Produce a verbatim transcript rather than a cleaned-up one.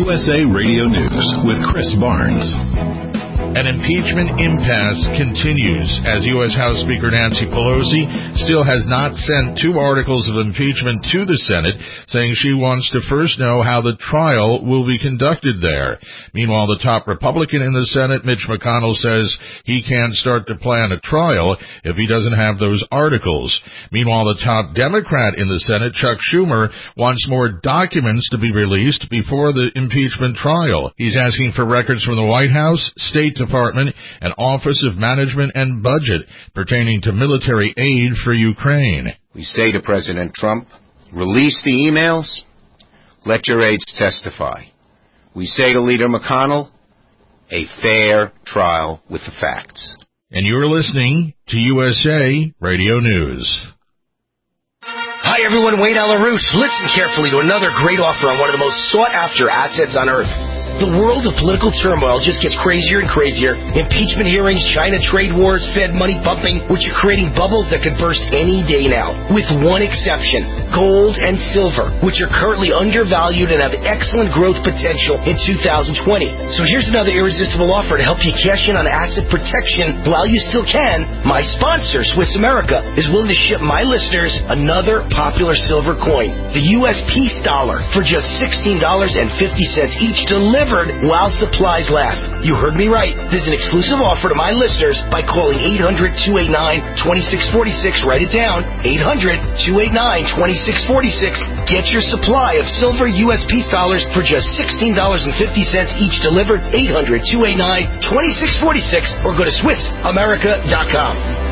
U S A Radio News with Chris Barnes. An impeachment impasse continues as U S House Speaker Nancy Pelosi still has not sent two articles of impeachment to the Senate, saying she wants to first know how the trial will be conducted there. Meanwhile, the top Republican in the Senate, Mitch McConnell, says he can't start to plan a trial if he doesn't have those articles. Meanwhile, the top Democrat in the Senate, Chuck Schumer, wants more documents to be released before the impeachment trial. He's asking for records from the White House, State Department, and Office of Management and Budget pertaining to military aid for Ukraine. We say to President Trump, release the emails, let your aides testify. We say to Leader McConnell, a fair trial with the facts. And you're listening to U S A Radio News. Hi everyone, Wayne Alaroos. Listen carefully to another great offer on one of the most sought-after assets on earth. The world of political turmoil just gets crazier and crazier. Impeachment hearings, China trade wars, Fed money pumping, which are creating bubbles that could burst any day now. With one exception, gold and silver, which are currently undervalued and have excellent growth potential in two thousand twenty. So here's another irresistible offer to help you cash in on asset protection while you still can. My sponsor, Swiss America, is willing to ship my listeners another popular silver coin, the U S Peace Dollar, for just sixteen dollars and fifty cents each, delivered while supplies last. You heard me right. There's an exclusive offer to my listeners by calling eight hundred, two eight nine, two six four six. Write it down. eight hundred, two eight nine, two six four six. Get your supply of silver U S Peace dollars for just sixteen dollars and fifty cents each, delivered. eight hundred, two eight nine, two six four six, or go to Swiss America dot com.